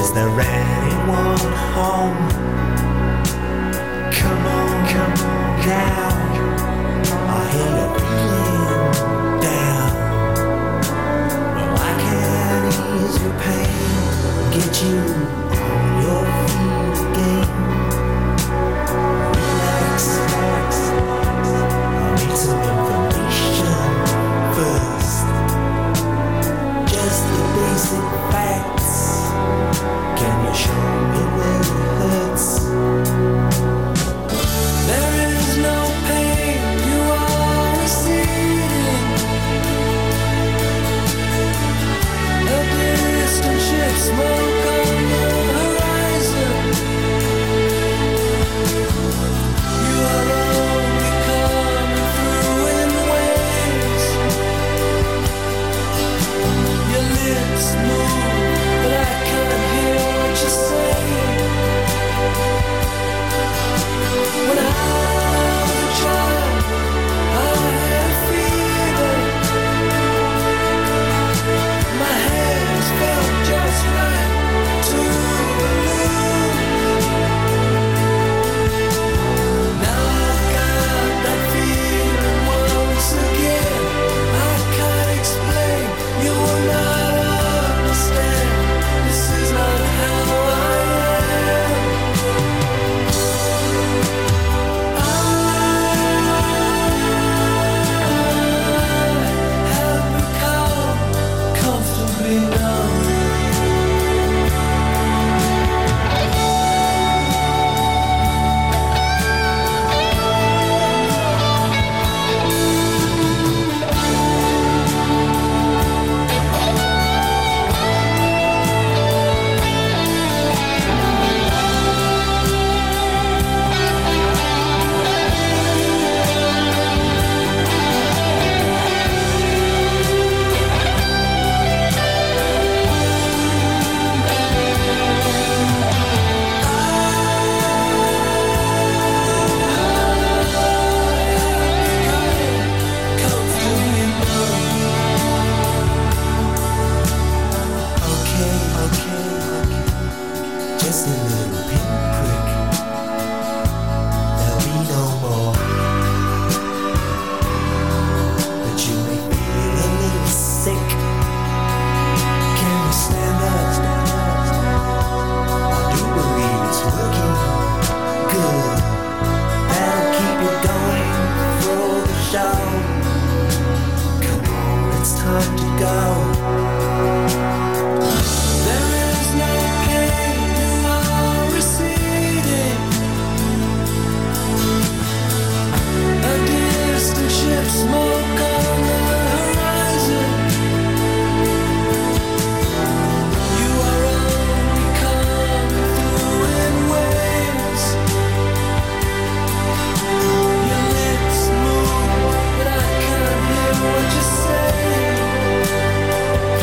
Is there anyone home? Come on now. I hear you feeling down. Well, I can ease your pain, get you on your feet again. Relax, I need some information first. Just the basic facts. Can you show me where it hurts? There is no pain, you are receding. A distant ship, smoke on the horizon. You are only coming through in waves. Your lips move, but I can't hear what you're saying. When I was a child, I had fever. My hands felt just right to balloon. Now I've got that feeling once again. I can't explain, you will not understand. This is not how I am. I have become comfortably numb. Okay. Just a little pinprick. There'll be no more. But you may feel a little sick. Can you stand up? I do believe it's working good. That'll keep you going for the show. Come on, it's time to go. There is no pain, you are receding. A distant ship, smoke on the horizon. You are only coming through in waves. Your lips move, but I can't hear what you're saying.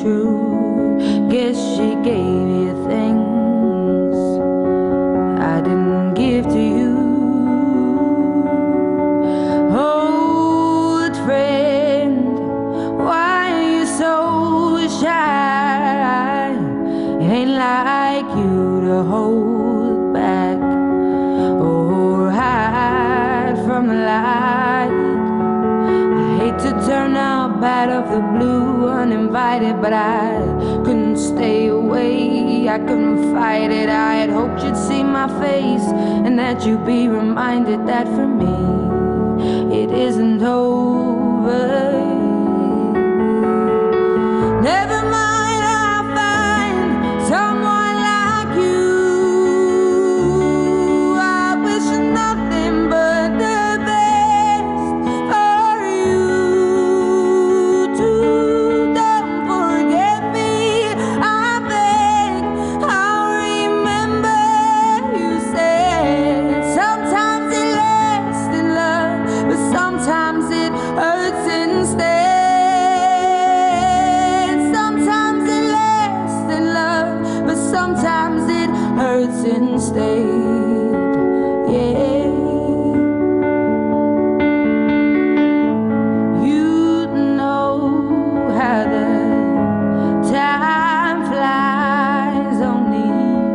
true. Guess she gave you things I didn't give to you. Old friend, why are you so shy? It ain't like you to hold back or hide from the light. I hate to turn out bad of the blue, uninvited, but I couldn't stay away. I couldn't fight it. I had hoped you'd see my face and that you'd be reminded that for me it isn't over. Never mind, I'll find someone like you. I wish nothing but the best for you too. Don't forget me, I beg. I'll remember you said sometimes it lasts in love, but sometimes it hurts instead. Sometimes it lasts in love, but sometimes it hurts instead. Yeah. You know how the time flies. Only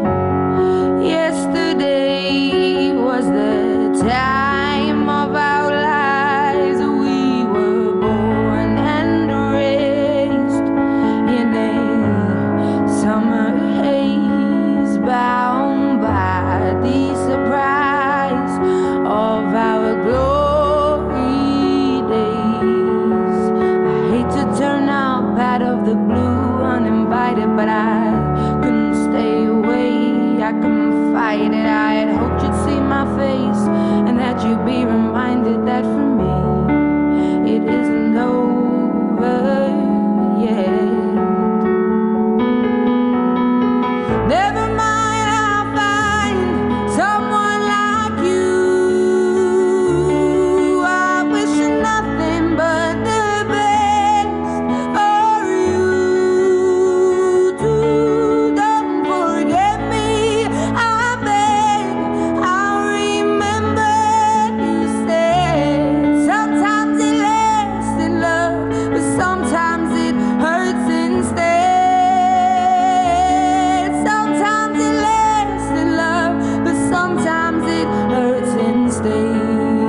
yesterday was the time of our lives. We were born and raised in a summer haze, bound by the surprise of our glory days. I hate to turn out bad of the blue, uninvited, but I couldn't stay away. I couldn't fight it. I had hoped you'd see my face and that you'd be reminded that for me it isn't over yet. Never mind, I'll find someone like you. I wish nothing but the best for you too. Don't forget me, I beg. I'll remember you said sometimes it lasts in love, but sometimes it hurts instead. Sometimes it lasts in love, but sometimes it hurts instead.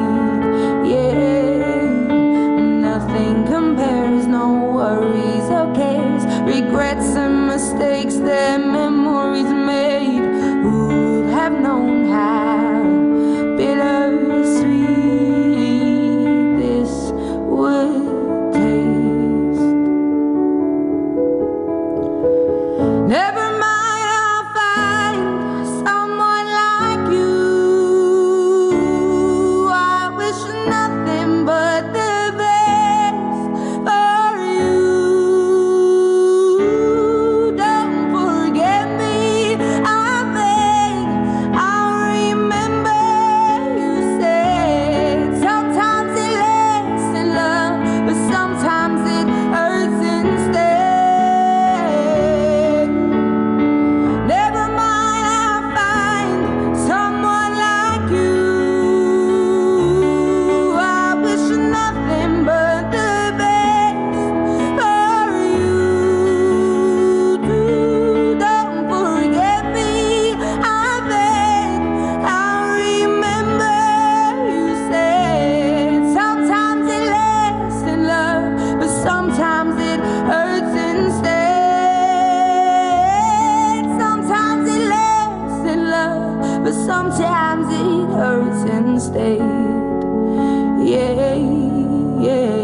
Yeah, nothing compares, no worries or cares, regrets and mistakes that memories made. Who'd have known how bittersweet this would taste? Never mind, I'll find someone like you. I wish nothing but the best for you. Don't forget me, I beg. I'll remember you said sometimes it lasts in love, but sometimes it hurts instead. Never mind, I'll find someone like you. I wish nothing but the best for you too. Don't forget me, I beg. I'll remember you said sometimes it lasts in love, but sometimes it hurts instead. Sometimes it lasts in love, but sometimes it hurts instead. Yeah, yeah.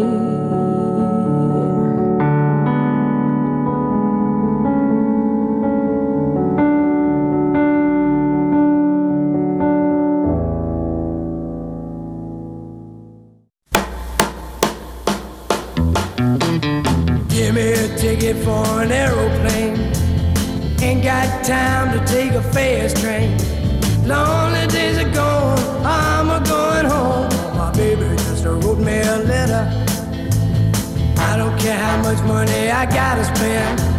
Give me a ticket for an aeroplane. Ain't got time to take a fast train. Lonely days are gone, I'm a-going home. My baby just wrote me a letter. I don't care how much money I gotta spend.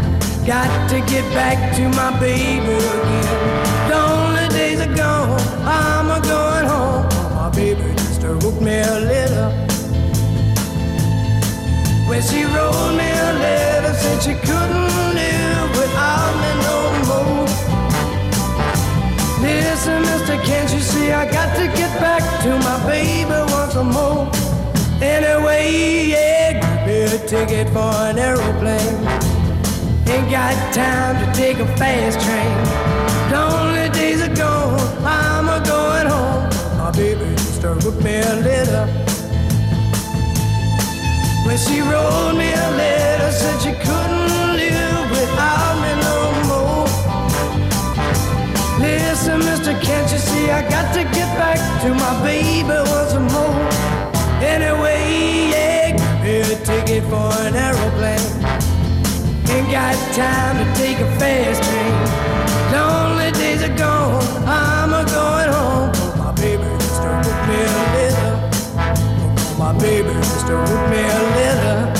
Got to get back to my baby again. Lonely days are gone, I'm a going home. My baby just wrote me a letter. When she wrote me a letter, said she couldn't live without me no more. Listen, mister, can't you see I got to get back to my baby once more. Anyway, yeah, give me a ticket for an aeroplane. Ain't got time to take a fast train. Lonely days are gone, I'm a going home. My baby just wrote me a letter. When she wrote me a letter, said she couldn't live without me no more. Listen, mister, can't you see I got to get back to my baby once more. Anyway, yeah, give me a ticket for an aeroplane. Ain't got time to take a fast train. Lonely days are gone, I'm a going home. My baby just wrote me a letter. My baby just wrote me a letter.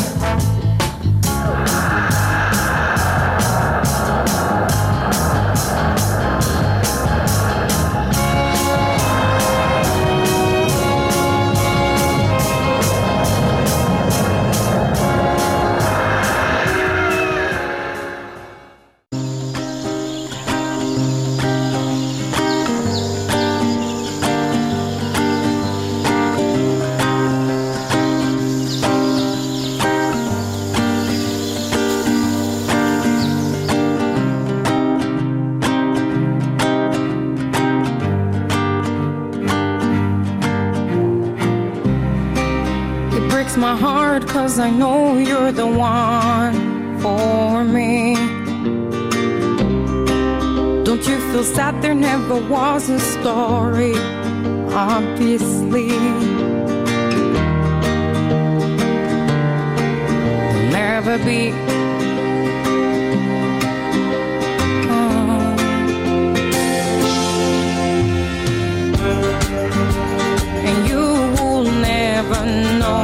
My heart, 'cause I know you're the one for me. Don't you feel sad? There never was a story, obviously. There'll never be. And you will never know.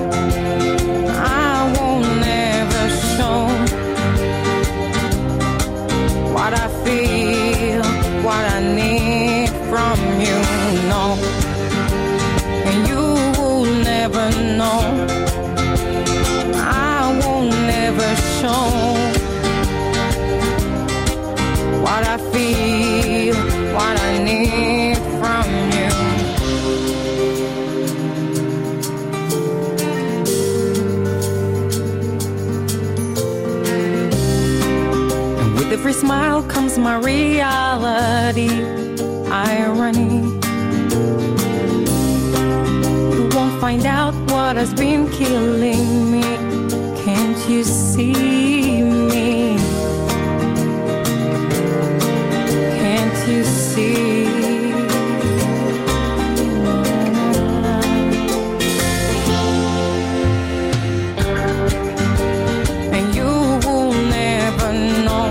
What I feel, what I need from you, no. And you will never know. I will never show what I feel, what I need from you. Every smile comes my reality, irony. You won't find out what has been killing me. Can't you see me? Can't you see? And you will never know.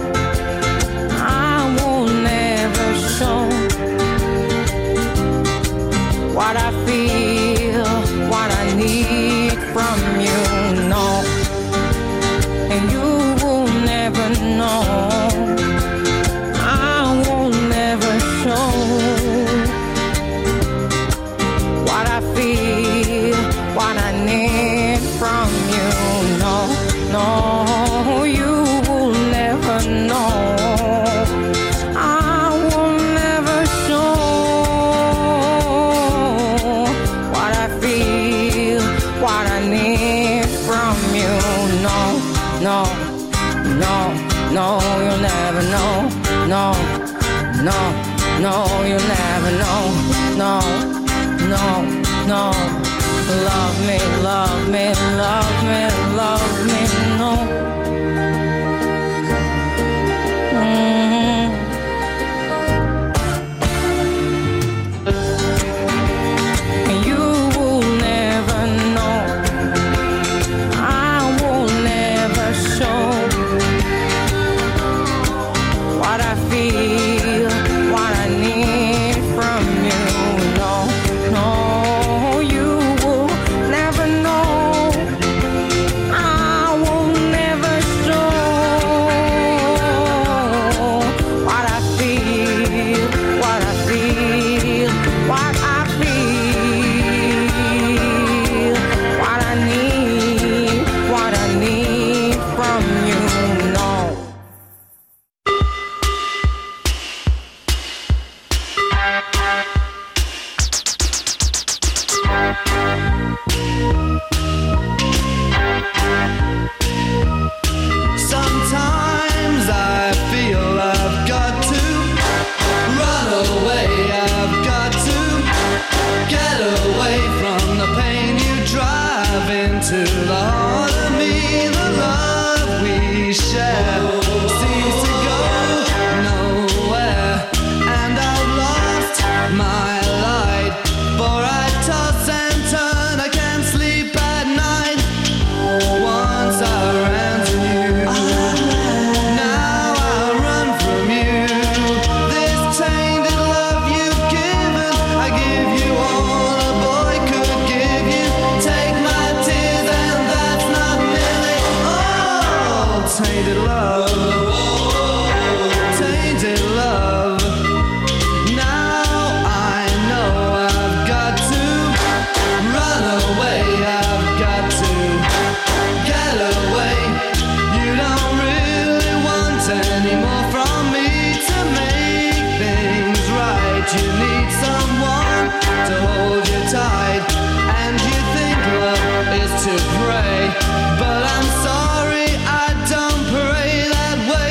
What I feel, what I need from you, no. And you will never know. I will never show what I feel, what I need from you, no. No, you will never know. I will never show what I feel, what I need from you. No, no, no, no, you'll never know. No, no, no, you'll never know. No, no, no. Love me, love me, love me, love me, no. Never tainted love, tainted love. Now I know I've got to run away, I've got to get away. You don't really want any more from me to make things right. You need someone to hold you tight, and you think love is to pray, but I'm sorry, I don't pray that way.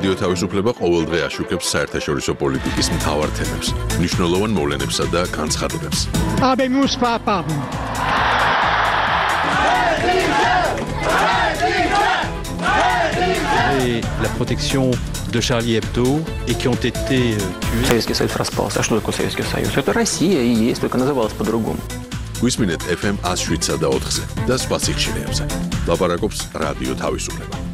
რადიო თავისუფლება ყოველდღე აშუქებს საერთაშორისო პოლიტიკის მთავარ თემებს, მნიშვნელოვან მოვლენებსა და განცხადებებს. Habemus papam. Et la protection de Charlie Hebdo et qui ont été tués. Советский Союз распался. А что такое Советский Союз? Это Россия и есть, только называлась по-другому. გვისმინეთ FM 107 და 4-ზე და სხვა სიხშირეებზე. ლაპარაკობს რადიო თავისუფლება.